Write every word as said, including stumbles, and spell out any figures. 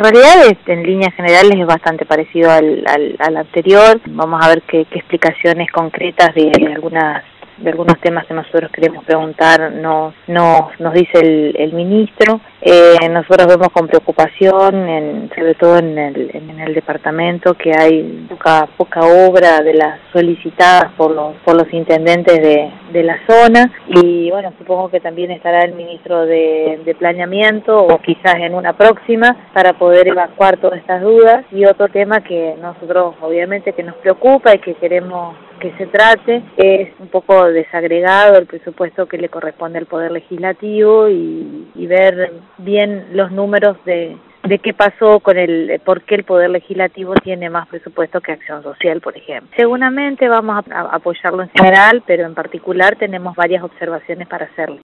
realidad es, en líneas generales es bastante parecido al, al, al anterior. Vamos a ver qué, qué explicaciones concretas de, de algunas de algunos temas que nosotros queremos preguntar nos, nos, nos dice el, el ministro. Eh, nosotros vemos con preocupación, en, sobre todo en el, en el departamento, que hay poca, poca obra de las solicitadas por los, por los intendentes de, de la zona, y bueno, supongo que también estará el ministro de, de Planeamiento, o quizás en una próxima, para poder evacuar todas estas dudas. Y otro tema que nosotros obviamente que nos preocupa y que queremos que se trate es un poco desagregado el presupuesto que le corresponde al Poder Legislativo, y, y ver bien los números de, de qué pasó con el, por qué el Poder Legislativo tiene más presupuesto que Acción Social, por ejemplo. Seguramente vamos a, a apoyarlo en general, pero en particular tenemos varias observaciones para hacerle.